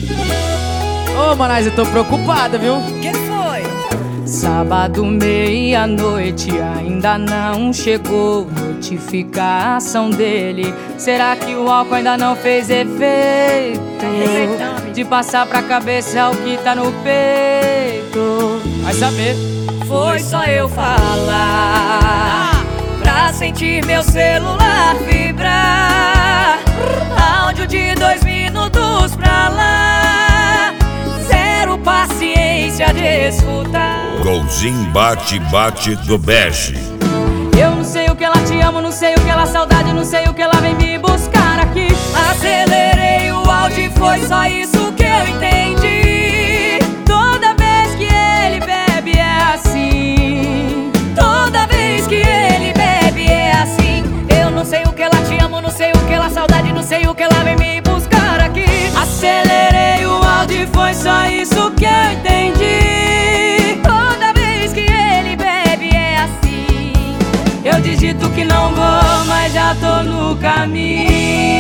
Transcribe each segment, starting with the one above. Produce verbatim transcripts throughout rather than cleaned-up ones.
Ô, Manaz, eu tô preocupada, viu? Que foi? Sábado, meia-noite, ainda não chegou notificação dele. Será que o álcool ainda não fez efeito? De passar pra cabeça o que tá no peito. Vai saber. Foi só eu falar pra sentir meu celular vibrar. Áudio de dois minutos pra lá. Zero paciência de escutar. Golzinho bate-bate do Bege. Eu não sei o que ela te amo, não sei o que ela saudade, não sei o que ela vem me buscar aqui. Acelerei o áudio e foi só isso que eu entendi. Toda vez que ele bebe é assim. Toda vez que ele bebe é assim. Eu não sei o que ela te amo, não sei o que ela saudade, não sei o que ela vem me buscar aqui. Acelerei o áudio e foi só isso que eu entendi. Toda vez que ele bebe é assim. Eu digito que não vou, mas já tô no caminho.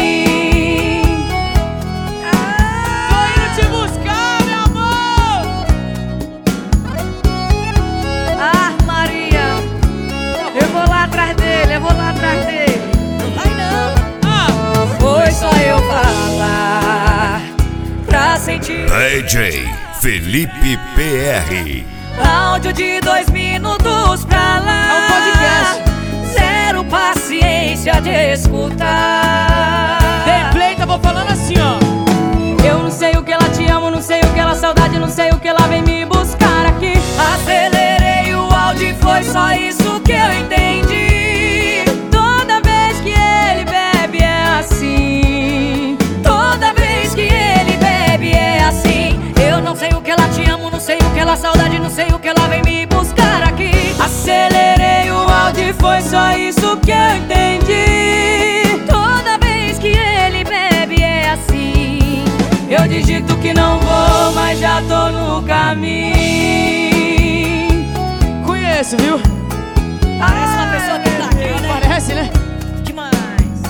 Tô indo te buscar, meu amor. Ah, Maria, eu vou lá atrás dele, eu vou lá atrás dele. Não vai não. Ah, Foi só eu falar pra sentir D J Felipe P R. áudio de dois minutos pra lá. É um podcast. Zero paciência de escutar. Gameplay, tá vou falando assim, ó. Eu não sei o que ela te amo, não sei o que ela saudade, não sei o que ela vem me buscar aqui. Acelerei o áudio e foi só isso que eu entendi. Toda vez que ele bebe é assim. Toda vez que ele bebe é assim. Eu não sei o que ela te amo, não sei o que ela saudade, não sei o que ela vem me buscar aqui. Acelerei o áudio e foi só isso que eu entendi. Toda vez que ele bebe é assim. Eu digito que não vou, mas já tô no caminho. Conheço, viu? Parece uma pessoa que tá aqui, né? Parece, né? Demais.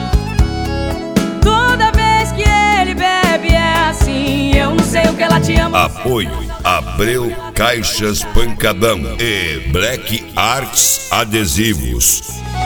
Toda vez que ele bebe é assim. Eu não sei o que ela te ama. Apoio Abreu Caixas Pancadão e Black Arts Adesivos.